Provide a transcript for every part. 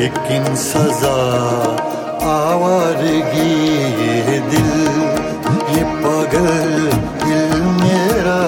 लेकिन सजा आवारगी ये दिल, ये पागल दिल मेरा।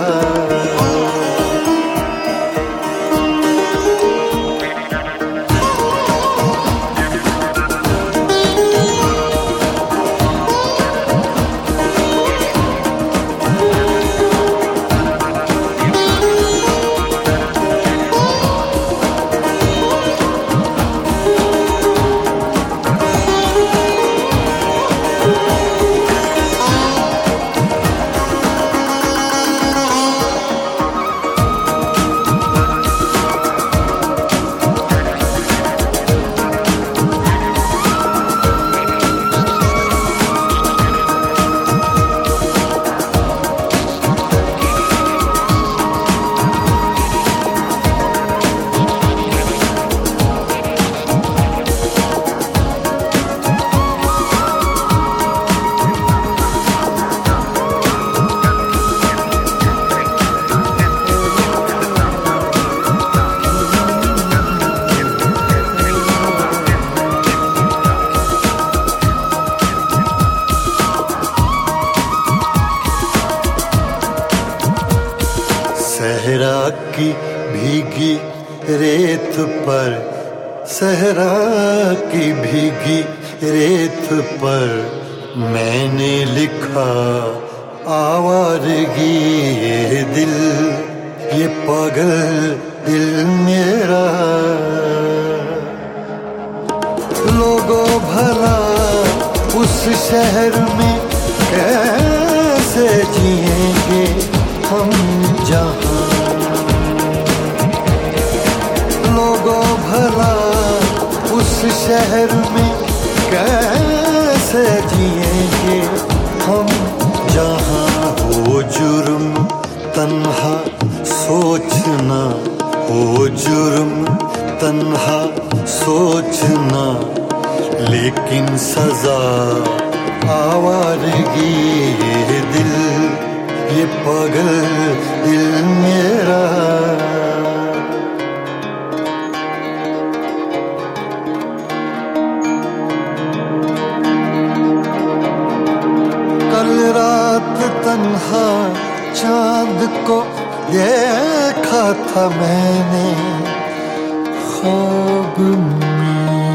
सहरा की भीगी रेत पर, सहरा की भीगी रेत पर मैंने लिखा आवारगी ये दिल, ये पागल दिल मेरा। लोगों भला उस शहर में कैसे जिएंगे हम जहाँ, लोगों भला उस शहर में कैसे जिएंगे हम जहाँ। हो जुर्म तन्हा सोचना, हो जुर्म तन्हा सोचना, लेकिन सजा आवारगी ये दिल, ये पागल दिल मेरा। कल रात तन्हा चांद को देखा था मैंने ख्वाब में,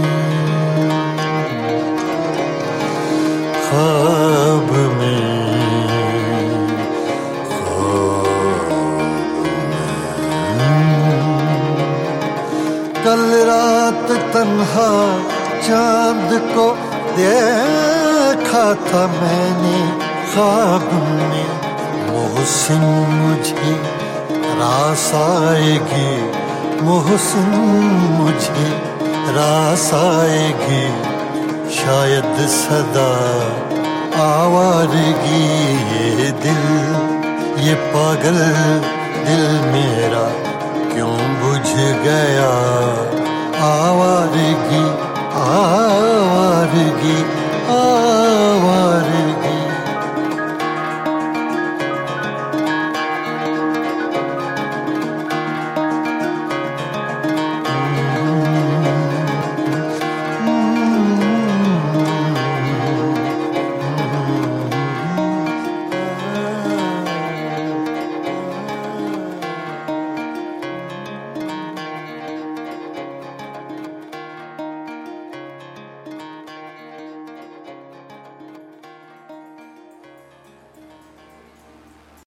ख्वाब में। कल रात तन्हा चांद को देखा था मैंने ख्वाब में। मोहसिन मुझे रास आएगी, मोहसिन मुझे रास आएगी, शायद सदा आवारगी ये दिल, ये पागल दिल मेरा क्यों बुझ गया